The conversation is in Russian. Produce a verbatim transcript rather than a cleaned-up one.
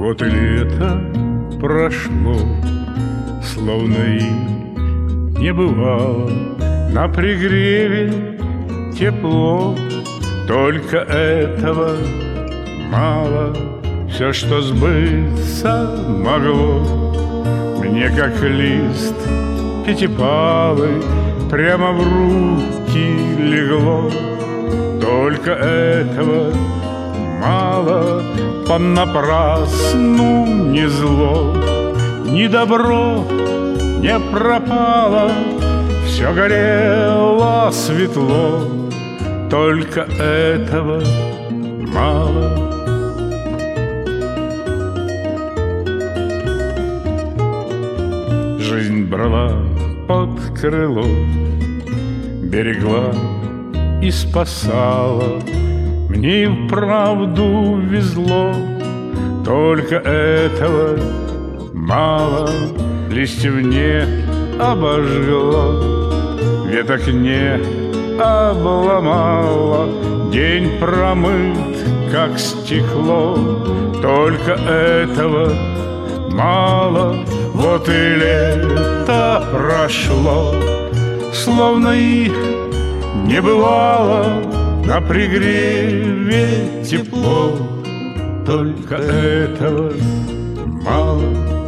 Вот и лето прошло, словно и не бывало. На пригреве тепло, только этого мало. Все, что сбыться могло, мне как лист пятипалый прямо в руки легло. Только этого мало, понапрасну ни зло, ни добро не пропало, все горело светло, только этого мало. Жизнь брала под крыло, берегла и спасала. Мне и вправду везло, только этого мало. Листьев не обожгло, веток не обломало. День промыт, как стекло, только этого мало. Вот и лето прошло, словно и не бывало. На пригреве тепло, только этого мало.